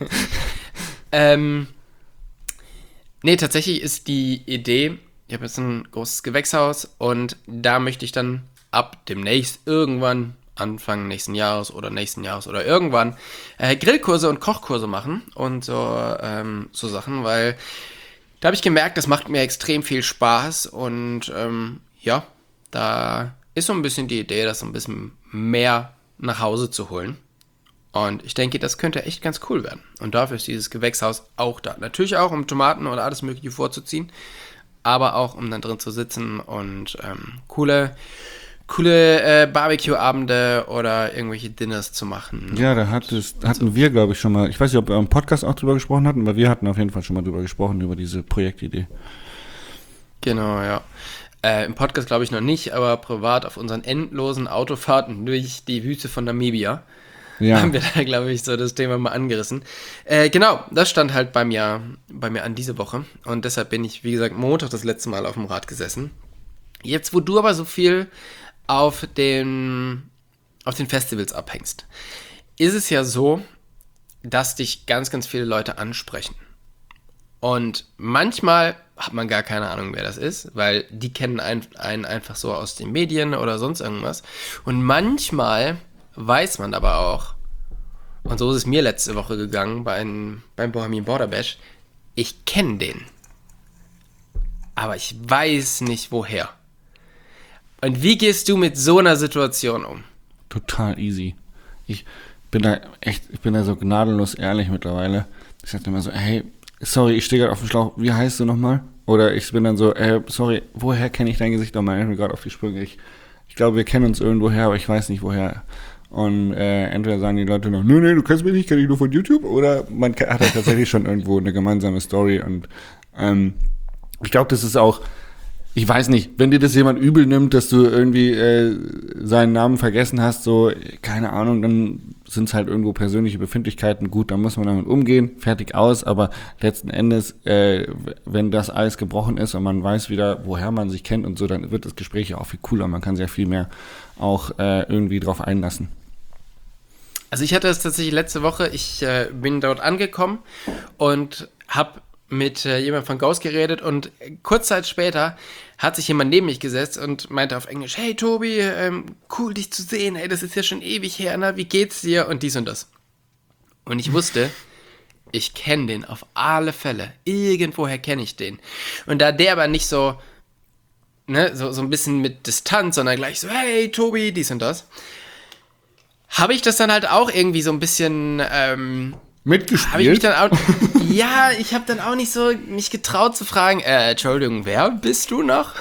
Ähm, nee, tatsächlich ist die Idee, ich habe jetzt ein großes Gewächshaus und da möchte ich dann ab demnächst irgendwann, Anfang nächsten Jahres oder nächsten Jahres oder irgendwann, äh, Grillkurse und Kochkurse machen und so, ähm, so Sachen, weil da habe ich gemerkt, das macht mir extrem viel Spaß und ähm, ja, da ist so ein bisschen die Idee, das so ein bisschen mehr nach Hause zu holen. Und ich denke, das könnte echt ganz cool werden. Und dafür ist dieses Gewächshaus auch da. Natürlich auch, um Tomaten oder alles Mögliche vorzuziehen, aber auch, um dann drin zu sitzen und ähm, coole, coole äh, Barbecue-Abende oder irgendwelche Dinners zu machen. Ja, da hat es, hatten wir, glaube ich, schon mal, ich weiß nicht, ob wir im Podcast auch drüber gesprochen hatten, aber wir hatten auf jeden Fall schon mal drüber gesprochen, über diese Projektidee. Genau, ja. Äh, Im Podcast glaube ich noch nicht, aber privat auf unseren endlosen Autofahrten durch die Wüste von Namibia Ja, haben wir da, glaube ich, so das Thema mal angerissen. Äh, genau, das stand halt bei mir, bei mir an diese Woche. Und deshalb bin ich, wie gesagt, Montag das letzte Mal auf dem Rad gesessen. Jetzt, wo du aber so viel auf den, auf den Festivals abhängst, ist es ja so, dass dich ganz, ganz viele Leute ansprechen. Und manchmal hat man gar keine Ahnung, wer das ist, weil die kennen einen, einen einfach so aus den Medien oder sonst irgendwas. Und manchmal weiß man aber auch, und so ist es mir letzte Woche gegangen bei einem, beim Bohemian Border Bash, ich kenne den. Aber ich weiß nicht woher. Und wie gehst du mit so einer Situation um? total easy. Ich bin da echt, ich bin da so gnadenlos ehrlich mittlerweile. Ich sag immer so, hey, sorry, ich stehe gerade auf dem Schlauch, wie heißt du nochmal? Oder ich bin dann so, äh, sorry, woher kenne ich dein Gesicht nochmal? Ich bin gerade auf die Sprünge. Ich, ich glaube, wir kennen uns irgendwoher, aber ich weiß nicht woher. Und äh, entweder sagen die Leute noch, nö, nö, du kennst mich nicht, kenn ich nur von YouTube. Oder man hat halt tatsächlich schon irgendwo eine gemeinsame Story. Und ähm, ich glaube, das ist auch, ich weiß nicht, wenn dir das jemand übel nimmt, dass du irgendwie äh, seinen Namen vergessen hast, so, keine Ahnung, dann sind es halt irgendwo persönliche Befindlichkeiten. Gut, dann muss man damit umgehen, fertig aus. Aber letzten Endes, äh, wenn das Eis gebrochen ist und man weiß wieder, woher man sich kennt und so, dann wird das Gespräch ja auch viel cooler. Man kann sich ja viel mehr auch äh, irgendwie drauf einlassen. Also ich hatte es tatsächlich letzte Woche, ich äh, bin dort angekommen und habe mit äh, jemandem von Ghost geredet und kurz Zeit später hat sich jemand neben mich gesetzt und meinte auf Englisch, hey Tobi, ähm, cool dich zu sehen, hey, das ist ja schon ewig her, na, wie geht's dir? Und dies und das. Und ich wusste, ich kenne den auf alle Fälle, irgendwoher kenne ich den. Und da der aber nicht so, ne, so, so ein bisschen mit Distanz, sondern gleich so, hey Tobi, dies und das, habe ich das dann halt auch irgendwie so ein bisschen, ähm, Mitgespielt? habe ich mich dann auch, ja, ich habe dann auch nicht so mich getraut zu fragen, äh, Entschuldigung, wer bist du noch?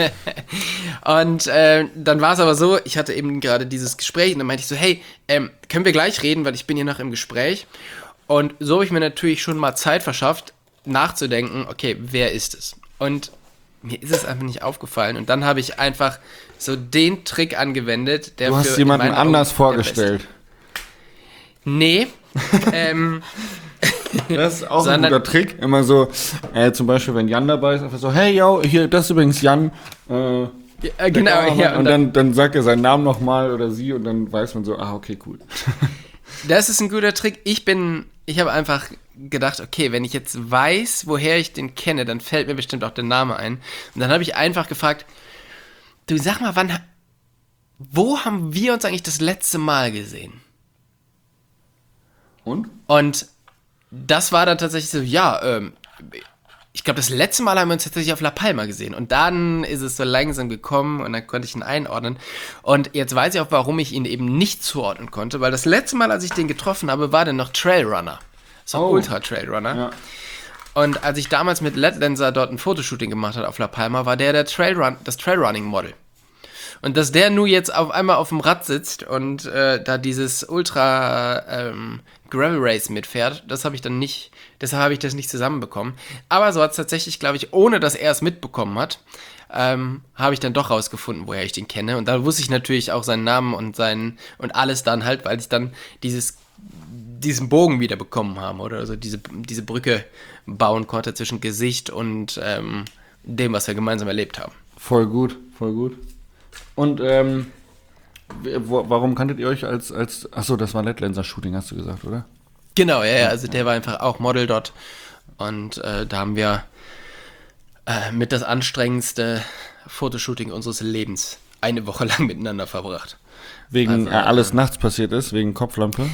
Und äh, dann war es aber so, ich hatte eben gerade dieses Gespräch und dann meinte ich so, hey, ähm, können wir gleich reden, weil ich bin hier noch im Gespräch. Und so habe ich mir natürlich schon mal Zeit verschafft, nachzudenken, okay, wer ist es? Und mir ist es einfach nicht aufgefallen. Und dann habe ich einfach so den Trick angewendet, der Du für hast in jemanden meinen anders Augen vorgestellt. Nee. ähm, Das ist auch ein Sondern- guter Trick. Immer so, äh, zum Beispiel, wenn Jan dabei ist, einfach so, hey, yo, hier, das ist übrigens Jan. Äh, Ja, äh, genau, ja. Und, und dann, dann sagt er seinen Namen nochmal oder sie und dann weiß man so, ah, okay, cool. Das ist ein guter Trick. Ich bin, ich habe einfach gedacht, okay, wenn ich jetzt weiß, woher ich den kenne, dann fällt mir bestimmt auch der Name ein. Und dann habe ich einfach gefragt, du sag mal, wann, wo haben wir uns eigentlich das letzte Mal gesehen? Und? Und das war dann tatsächlich so, ja, ähm, ich glaube, das letzte Mal haben wir uns tatsächlich auf La Palma gesehen. Und dann ist es so langsam gekommen und dann konnte ich ihn einordnen. Und jetzt weiß ich auch, warum ich ihn eben nicht zuordnen konnte, weil das letzte Mal, als ich den getroffen habe, war der noch Trailrunner. So ein Oh. Ultra-Trailrunner. Ja. Und als ich damals mit Letlenser dort ein Fotoshooting gemacht habe auf La Palma, war der, der Trailrun, das Trailrunning-Model. Und dass der nun jetzt auf einmal auf dem Rad sitzt und äh, da dieses Ultra ähm, Gravel Race mitfährt, das habe ich dann nicht, deshalb habe ich das nicht zusammenbekommen. Aber so hat es tatsächlich, glaube ich, ohne dass er es mitbekommen hat, ähm, habe ich dann doch rausgefunden, woher ich den kenne. Und da wusste ich natürlich auch seinen Namen und seinen und alles dann halt, weil ich dann dieses diesen Bogen wieder bekommen habe, oder also diese, diese Brücke bauen konnte zwischen Gesicht und ähm, dem, was wir gemeinsam erlebt haben. Voll gut, voll gut. Und ähm, wo, warum kanntet ihr euch als, als achso, das war Letlenser-Shooting, hast du gesagt, oder? Genau, ja, ja, also der war einfach auch Model dort und äh, da haben wir äh, mit das anstrengendste Fotoshooting unseres Lebens eine Woche lang miteinander verbracht. Wegen Also, äh, alles nachts passiert ist, wegen Kopflampe?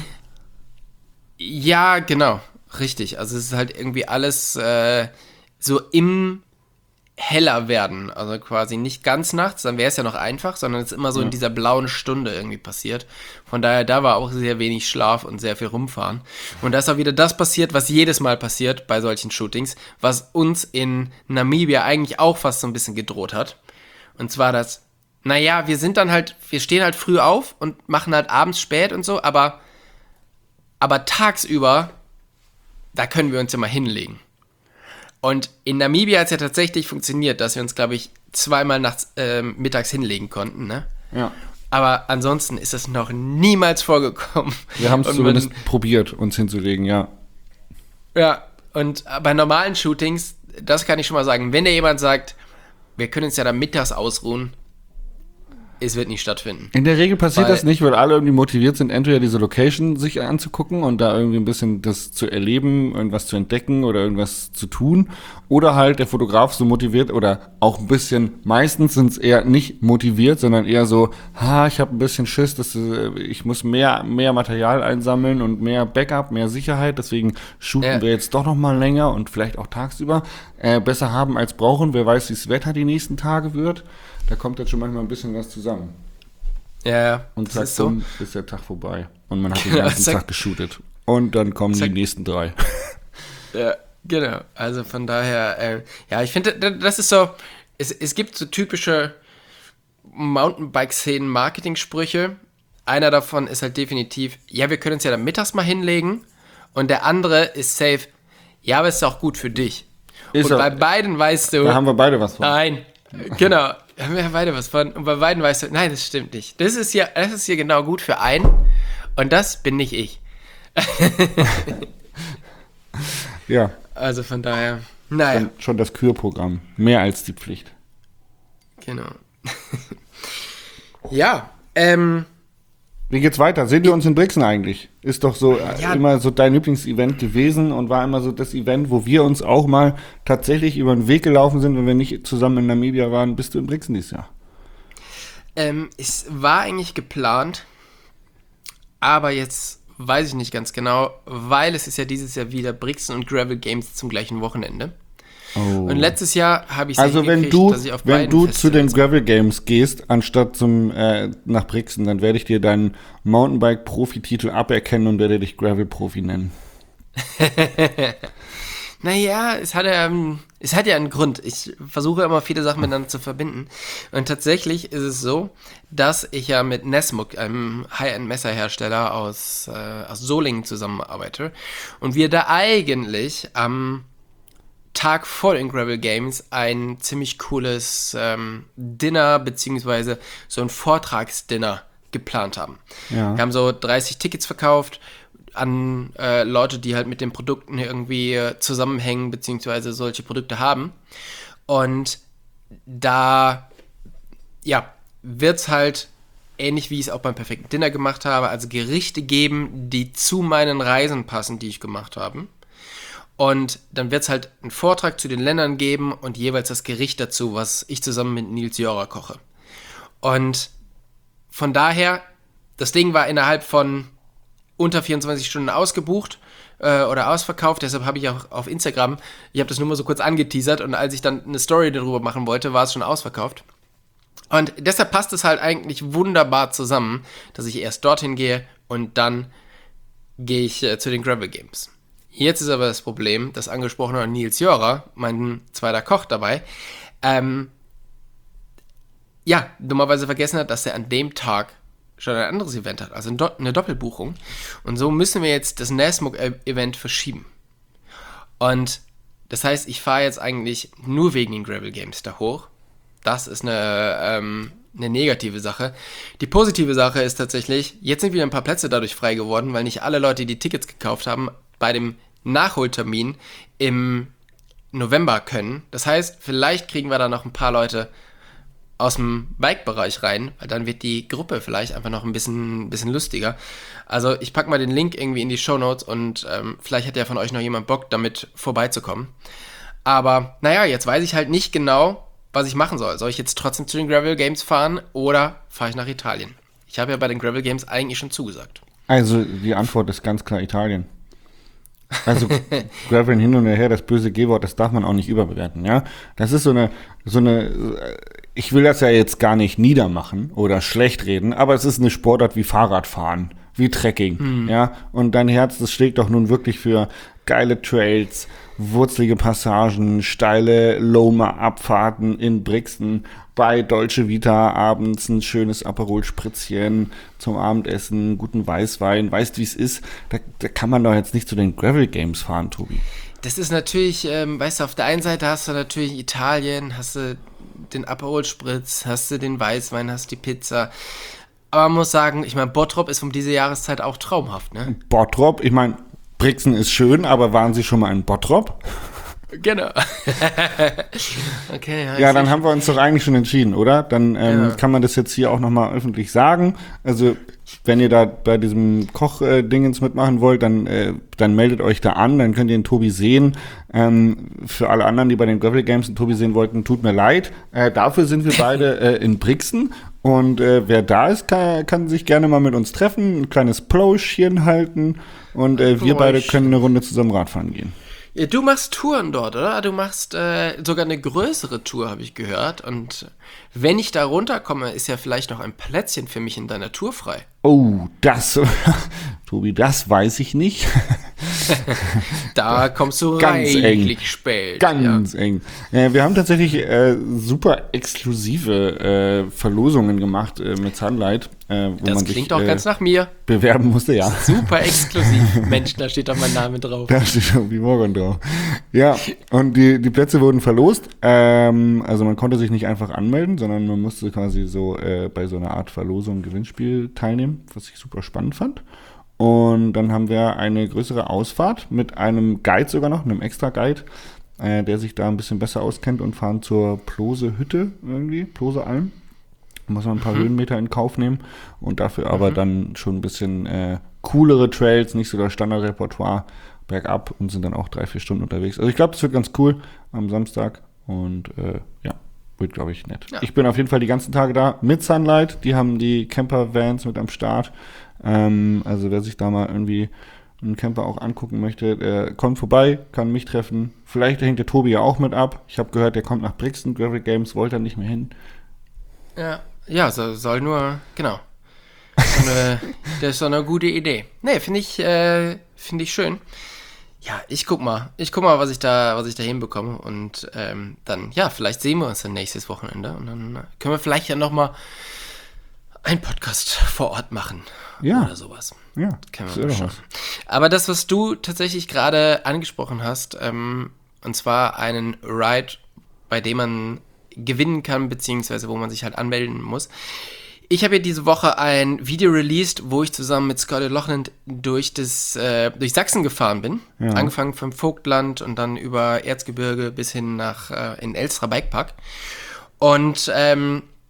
Ja, genau, richtig. Also es ist halt irgendwie alles äh, so im heller werden, also quasi nicht ganz nachts, dann wäre es ja noch einfach, sondern es ist immer so in dieser blauen Stunde irgendwie passiert. Von daher, da war auch sehr wenig Schlaf und sehr viel rumfahren. Und da ist auch wieder das passiert, was jedes Mal passiert bei solchen Shootings, was uns in Namibia eigentlich auch fast so ein bisschen gedroht hat. Und zwar das, naja, wir sind dann halt, wir stehen halt früh auf und machen halt abends spät und so, aber, aber tagsüber, da können wir uns ja mal hinlegen. Und in Namibia hat es ja tatsächlich funktioniert, dass wir uns, glaube ich, zweimal nachts, äh, mittags hinlegen konnten, ne? Ja. Aber ansonsten ist das noch niemals vorgekommen. Wir haben es Und zumindest man, probiert, uns hinzulegen, ja. Ja, und bei normalen Shootings, das kann ich schon mal sagen, wenn dir jemand sagt, wir können uns ja da mittags ausruhen, es wird nicht stattfinden. In der Regel passiert Weil- das nicht, weil alle irgendwie motiviert sind, entweder diese Location sich anzugucken und da irgendwie ein bisschen das zu erleben, irgendwas zu entdecken oder irgendwas zu tun. Oder halt der Fotograf so motiviert oder auch ein bisschen, meistens sind es eher nicht motiviert, sondern eher so, ha, ich habe ein bisschen Schiss, dass, äh, ich muss mehr, mehr Material einsammeln und mehr Backup, mehr Sicherheit. Deswegen shooten Ja. wir jetzt doch noch mal länger und vielleicht auch tagsüber. Äh, besser haben als brauchen. Wer weiß, wie das Wetter die nächsten Tage wird. Da kommt dann schon manchmal ein bisschen was zusammen. Ja, ja, Und das zack, ist so. bumm, ist der Tag vorbei. Und man hat den Genau, ganzen zack. Tag geshootet. Und dann kommen Zack. die nächsten drei. Ja, genau. Also von daher, äh, ja, ich finde, d- das ist so, es, es gibt so typische Mountainbike-Szenen-Marketing-Sprüche. Einer davon ist halt definitiv, ja, wir können uns ja dann mittags mal hinlegen. Und der andere ist safe, ja, aber es ist auch gut für dich. Ist und auch- bei beiden weißt du, Da haben wir beide was von. nein, genau, da haben wir ja beide was von. Und bei beiden weißt du, nein, das stimmt nicht. Das ist hier, das ist hier genau gut für einen. Und das bin nicht ich. Ja, Also von daher, naja. dann schon das Kürprogramm. Mehr als die Pflicht. Genau. Ja, ähm, Wie geht's weiter? Sehen wir uns in Brixen eigentlich? Ist doch so äh, Ja. immer so dein Lieblingsevent gewesen und war immer so das Event, wo wir uns auch mal tatsächlich über den Weg gelaufen sind, wenn wir nicht zusammen in Namibia waren. Bist du in Brixen dieses Jahr? ähm, es war eigentlich geplant, aber jetzt weiß ich nicht ganz genau, weil es ist ja dieses Jahr wieder Brixen und Gravel Games zum gleichen Wochenende. Oh. Und letztes Jahr habe ich es Also wenn hingekriegt, du, dass ich auf wenn beiden du zu den Festivals- Gravel Games gehst, anstatt zum äh, nach Brixen, dann werde ich dir deinen Mountainbike-Profi-Titel aberkennen und werde dich Gravel-Profi nennen. Naja, es hat, ja, ähm, es hat ja einen Grund. Ich versuche immer viele Sachen miteinander zu verbinden. Und tatsächlich ist es so, dass ich ja mit Nesmuk, einem High-End-Messerhersteller aus, äh, aus Solingen, zusammenarbeite. Und wir da eigentlich am Tag vor den Gravel Games ein ziemlich cooles ähm, Dinner beziehungsweise so ein Vortragsdinner geplant haben. Ja. Wir haben so dreißig Tickets verkauft an äh, Leute, die halt mit den Produkten irgendwie äh, zusammenhängen beziehungsweise solche Produkte haben. Und da ja, wird es halt ähnlich wie ich es auch beim perfekten Dinner gemacht habe, also Gerichte geben, die zu meinen Reisen passen, die ich gemacht habe. Und dann wird es halt einen Vortrag zu den Ländern geben und jeweils das Gericht dazu, was ich zusammen mit Nils Jora koche. Und von daher, das Ding war innerhalb von unter vierundzwanzig Stunden ausgebucht äh, oder ausverkauft, deshalb habe ich auch auf Instagram, ich habe das nur mal so kurz angeteasert und als ich dann eine Story darüber machen wollte, war es schon ausverkauft. Und deshalb passt es halt eigentlich wunderbar zusammen, dass ich erst dorthin gehe und dann gehe ich äh, zu den Gravel Games. Jetzt ist aber das Problem, das angesprochene Nils Jora, mein zweiter Koch dabei, ähm, ja, dummerweise vergessen hat, dass er an dem Tag schon ein anderes Event hat, also eine Doppelbuchung. Und so müssen wir jetzt das Näsmuk-Event verschieben. Und das heißt, ich fahre jetzt eigentlich nur wegen den Gravel Games da hoch. Das ist eine, ähm, eine negative Sache. Die positive Sache ist tatsächlich, jetzt sind wieder ein paar Plätze dadurch frei geworden, weil nicht alle Leute, die Tickets gekauft haben, bei dem Nachholtermin im November können. Das heißt, vielleicht kriegen wir da noch ein paar Leute aus dem Bike-Bereich rein, weil dann wird die Gruppe vielleicht einfach noch ein bisschen, bisschen lustiger. Also ich packe mal den Link irgendwie in die Shownotes und ähm, vielleicht hat ja von euch noch jemand Bock, damit vorbeizukommen. Aber naja, jetzt weiß ich halt nicht genau, was ich machen soll. Soll ich jetzt trotzdem zu den Gravel Games fahren oder fahre ich nach Italien? Ich habe ja bei den Gravel Games eigentlich schon zugesagt. Also die Antwort ist ganz klar Italien. Also Graveln hin und her, das böse G-Wort, das darf man auch nicht überbewerten, ja. Das ist so eine, so eine, ich will das ja jetzt gar nicht niedermachen oder schlecht reden, aber es ist eine Sportart wie Fahrradfahren, wie Trekking, hm. ja. Und dein Herz, das schlägt doch nun wirklich für geile Trails, wurzelige Passagen, steile Loma-Abfahrten in Brixen, bei Dolce Vita abends ein schönes Aperol-Spritzchen zum Abendessen, guten Weißwein, weißt wie es ist, da, da kann man doch jetzt nicht zu den Gravel Games fahren, Tobi. Das ist natürlich, ähm, weißt du, auf der einen Seite hast du natürlich Italien, hast du den Aperol-Spritz, hast du den Weißwein, hast die Pizza. Aber man muss sagen, ich meine, Bottrop ist um diese Jahreszeit auch traumhaft, ne? Bottrop, ich meine, Brixen ist schön, aber waren Sie schon mal in Bottrop? Genau. Okay, ja, ja dann haben wir uns doch eigentlich schon entschieden, oder? Dann ähm, ja. kann man das jetzt hier auch nochmal öffentlich sagen. Also, wenn ihr da bei diesem Koch-Dingens mitmachen wollt, dann, äh, dann meldet euch da an, dann könnt ihr den Tobi sehen. Ähm, für alle anderen, die bei den Gravel Games den Tobi sehen wollten, tut mir leid. Äh, dafür sind wir beide äh, in Brixen. Und äh, wer da ist, kann, kann sich gerne mal mit uns treffen, ein kleines Pläuschchen halten. Und äh, wir beide können eine Runde zusammen Radfahren gehen. Ja, du machst Touren dort, oder? Du machst äh, sogar eine größere Tour, habe ich gehört. Und wenn ich da runterkomme, ist ja vielleicht noch ein Plätzchen für mich in deiner Tour frei. Oh, das, Tobi, das weiß ich nicht. Da kommst du ganz reichlich eng. spät. Ganz ja. eng. Äh, wir haben tatsächlich äh, super exklusive äh, Verlosungen gemacht äh, mit Sunlight. Äh, wo das man klingt sich, doch äh, ganz nach mir. Bewerben musste, ja. Super exklusiv. Mensch, da steht doch mein Name drauf. Da steht schon wie Morgan drauf. Ja, und die, die Plätze wurden verlost. Ähm, also man konnte sich nicht einfach anmelden, sondern man musste quasi so äh, bei so einer Art Verlosung, Gewinnspiel teilnehmen, was ich super spannend fand. Und dann haben wir eine größere Ausfahrt mit einem Guide sogar noch, einem Extra-Guide, äh, der sich da ein bisschen besser auskennt und fahren zur Plose-Hütte irgendwie, Plose-Alm. Muss man ein paar mhm. Höhenmeter in Kauf nehmen und dafür aber mhm. dann schon ein bisschen äh, coolere Trails, nicht so das Standardrepertoire bergab und sind dann auch drei, vier Stunden unterwegs. Also ich glaube, das wird ganz cool am Samstag und äh, ja, wird, glaube ich, nett. Ja. Ich bin auf jeden Fall die ganzen Tage da mit Sunlight. Die haben die Camper-Vans mit am Start. Ähm, also wer sich da mal irgendwie einen Camper auch angucken möchte, der kommt vorbei, kann mich treffen. Vielleicht hängt der Tobi ja auch mit ab. Ich habe gehört, der kommt nach Brixen. Gravel Games wollte er nicht mehr hin. Ja, ja, so, soll nur, genau. So eine, das ist doch eine gute Idee. Nee, finde ich, äh, finde ich schön. Ja, ich guck mal. Ich guck mal, was ich da, was ich da hinbekomme. Und ähm, dann, ja, vielleicht sehen wir uns dann nächstes Wochenende. Und dann können wir vielleicht ja nochmal einen Podcast vor Ort machen. Ja. Oder sowas. Ja, können wir mal schauen. Aber das, was du tatsächlich gerade angesprochen hast, ähm, und zwar einen Ride, bei dem man gewinnen kann, beziehungsweise wo man sich halt anmelden muss. Ich habe ja diese Woche ein Video released, wo ich zusammen mit Scotty Lochland durch das äh, durch Sachsen gefahren bin. Ja. Angefangen vom Vogtland und dann über Erzgebirge bis hin nach äh, in Elstra Bikepark. Und ähm,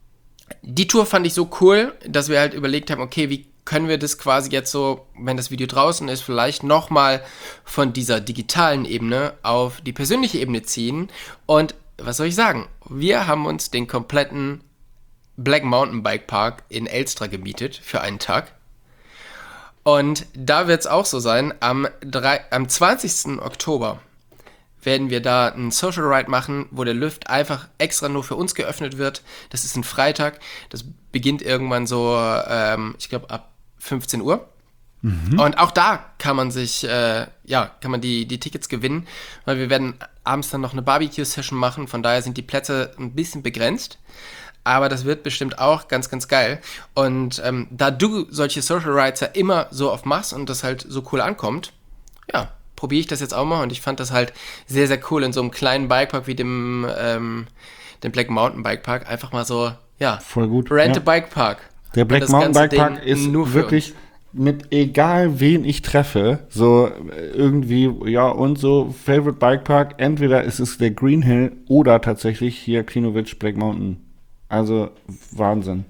die Tour fand ich so cool, dass wir halt überlegt haben, okay, wie können wir das quasi jetzt so, wenn das Video draußen ist, vielleicht nochmal von dieser digitalen Ebene auf die persönliche Ebene ziehen. Und was soll ich sagen? Wir haben uns den kompletten Black Mountain Bike Park in Elstra gemietet für einen Tag. Und da wird es auch so sein, am, drei, am zwanzigsten Oktober werden wir da einen Social Ride machen, wo der Lift einfach extra nur für uns geöffnet wird. Das ist ein Freitag. Das beginnt irgendwann so, ähm, ich glaube, ab fünfzehn Uhr. Mhm. Und auch da kann man sich, äh, ja, kann man die, die Tickets gewinnen, weil wir werden abends dann noch eine Barbecue-Session machen. Von daher sind die Plätze ein bisschen begrenzt. Aber das wird bestimmt auch ganz, ganz geil. Und ähm, da du solche Social Rides ja immer so oft machst und das halt so cool ankommt, ja, probiere ich das jetzt auch mal. Und ich fand das halt sehr, sehr cool in so einem kleinen Bikepark wie dem, ähm, dem Black Mountain Bike Park. Einfach mal so, ja, voll gut. Rent ja. a Bike Park. Der Black Mountain Bike Park ist wirklich mit egal wen ich treffe, so irgendwie, ja, und so Favorite Bike Park, entweder ist es der Green Hill oder tatsächlich hier Klinovich Black Mountain. Also Wahnsinn.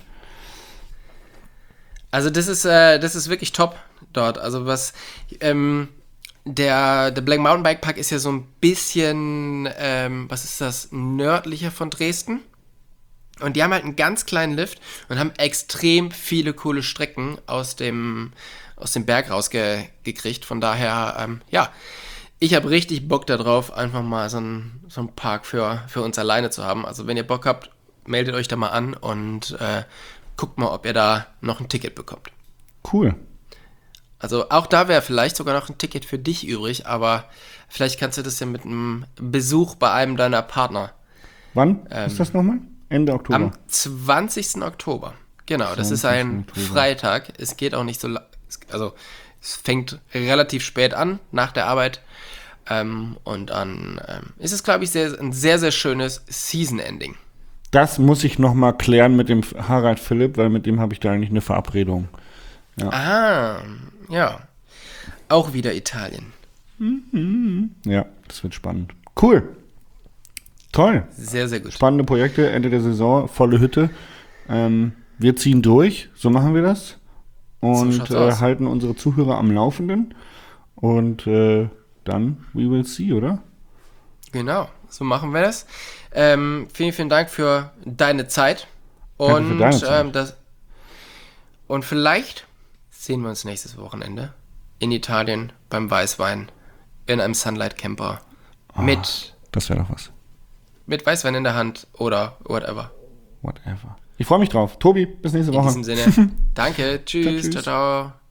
Also das ist, äh, das ist wirklich top dort. Also was, ähm, der, der Black Mountain Bike Park ist ja so ein bisschen, ähm, was ist das, nördlicher von Dresden. Und die haben halt einen ganz kleinen Lift und haben extrem viele coole Strecken aus dem, aus dem Berg rausgekriegt. Von daher, ähm, ja, ich habe richtig Bock darauf, einfach mal so einen so einen Park für, für uns alleine zu haben. Also wenn ihr Bock habt, meldet euch da mal an und äh, guckt mal, ob ihr da noch ein Ticket bekommt. Cool. Also auch da wäre vielleicht sogar noch ein Ticket für dich übrig, aber vielleicht kannst du das ja mit einem Besuch bei einem deiner Partner. Wann ähm, ist das nochmal? Ende Oktober. Am zwanzigsten Oktober. Genau, das ist ein Oktober. Freitag. Es geht auch nicht so lang. Also es fängt relativ spät an, nach der Arbeit. Ähm, und dann ähm, ist es, glaube ich, sehr, ein sehr, sehr schönes Season-Ending. Das muss ich nochmal klären mit dem Harald Philipp, weil mit dem habe ich da eigentlich eine Verabredung. Ja. Ah, ja. Auch wieder Italien. Ja, das wird spannend. Cool. Toll. Sehr, sehr gut. Spannende Projekte, Ende der Saison, volle Hütte. Ähm, wir ziehen durch, so machen wir das. Und So schaut's äh, aus. halten unsere Zuhörer am Laufenden. Und äh, dann, we will see, oder? Genau, so machen wir das. Ähm, vielen, vielen Dank für deine Zeit. Danke Und, für deine Zeit. Ähm, das, und vielleicht sehen wir uns nächstes Wochenende in Italien beim Weißwein in einem Sunlight Camper mit, Das wäre doch was. mit Weißwein in der Hand oder whatever. Whatever. Ich freue mich drauf. Tobi, bis nächste In Woche. diesem Sinne, danke, tschüss, Tschüss. ciao, ciao.